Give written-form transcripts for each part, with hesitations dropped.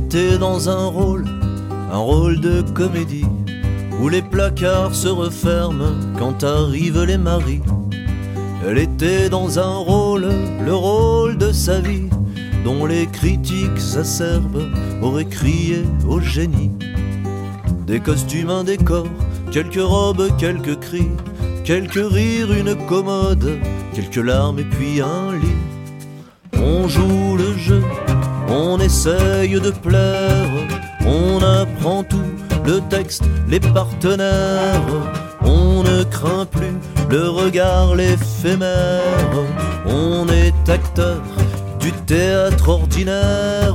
était dans un rôle de comédie, où les placards se referment quand arrivent les maris. Elle était dans un rôle, le rôle de sa vie, dont les critiques acerbes auraient crié au génie. Des costumes, un décor, quelques robes, quelques cris, quelques rires, une commode, quelques larmes et puis un lit. On joue le jeu, on essaye de plaire, on apprend tout, le texte, les partenaires. On ne craint plus le regard, l'éphémère. On est acteur du théâtre ordinaire.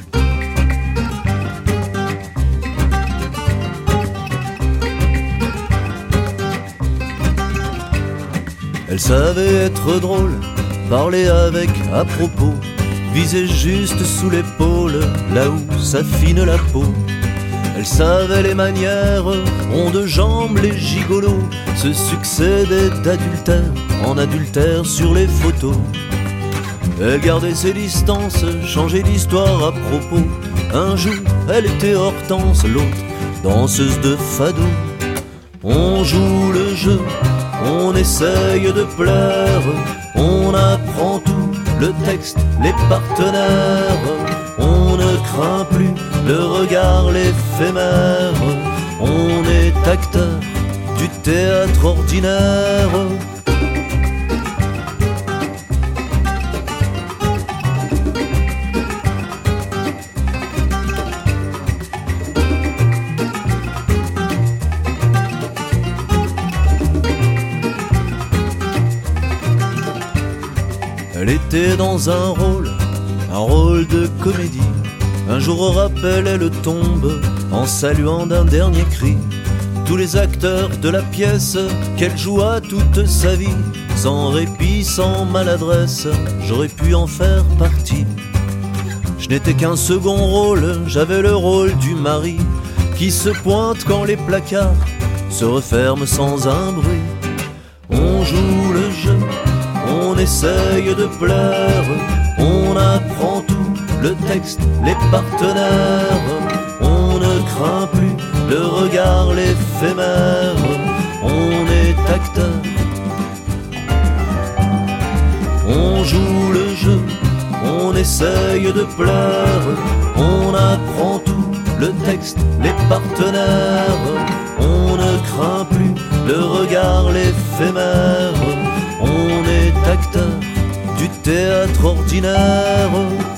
Elle savait être drôle, parler avec à propos, viser juste sous l'épaule, là où s'affine la peau. Elle savait les manières, ronds de jambes, les gigolos, se succédaient d'adultère en adultère sur les photos. Elle gardait ses distances, changeait d'histoire à propos. Un jour, elle était Hortense, l'autre, danseuse de fado. On joue le jeu, on essaye de plaire, on apprend tout, le texte, les partenaires. On ne craint plus le regard, l'éphémère. On est acteur du théâtre ordinaire. Elle était dans un rôle de comédie. Un jour au rappel, elle tombe en saluant d'un dernier cri tous les acteurs de la pièce qu'elle joua toute sa vie. Sans répit, sans maladresse, j'aurais pu en faire partie. Je n'étais qu'un second rôle, j'avais le rôle du mari qui se pointe quand les placards se referment sans un bruit. On joue le jeu, on essaye de plaire, on apprend tout, le texte, les partenaires. On ne craint plus le regard, l'éphémère. On est acteur, on joue le jeu, on essaye de plaire, on apprend tout, le texte, les partenaires. On ne craint plus le regard, l'éphémère. On est acteur du théâtre ordinaire.